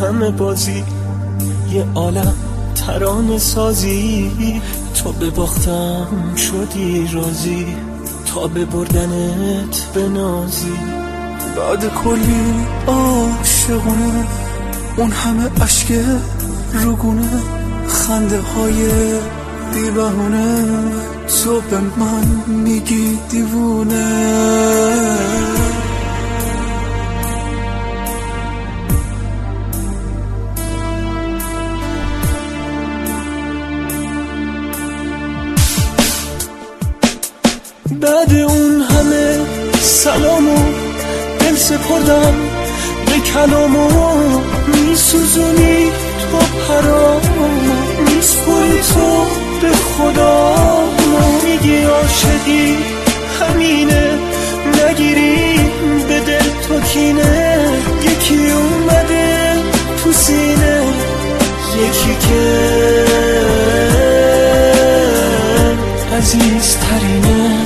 همه بازی، یه عالم ترانه سازی. تا به باختم شدی راضی، تا به بردنت بنازی. بعد کلی عاشقونه، اون همه عشق روگونه، خنده های بی بهونه، تو به من میگی دیوونه. بعد اون همه سلامو دل سپردم به کلامو، میسوزونی تو پرامو، میسپری تو به خدا. میگی عاشقی همینه، نگیری به دل تو کینه. یکی اومده تو سینه، یکی که عزیزترینه.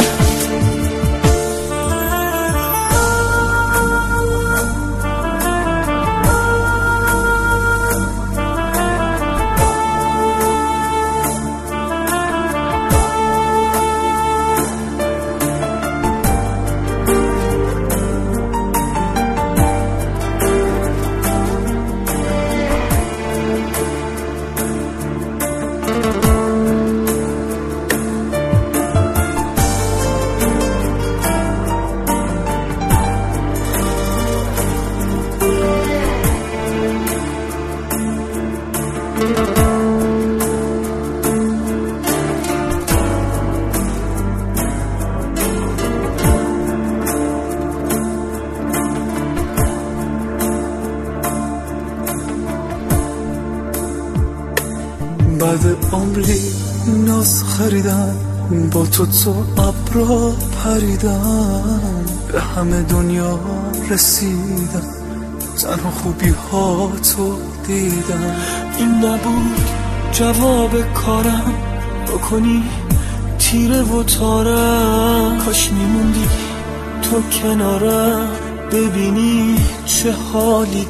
بعد عمری ناز خریدم، با تو ابرا پریدم، به همه دنیا رسیدم، تنها خوبی ها تو دیدم. این نبود جواب کارم، بکنی تیره و تارم. کاش میموندی تو کنارم، ببینی چه حالی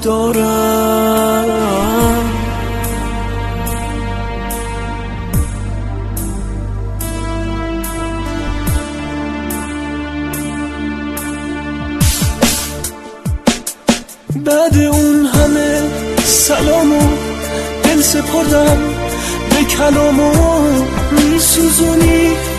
دارم. بعد اون همه سلامو دل سپردم به کلامو، میسوزونی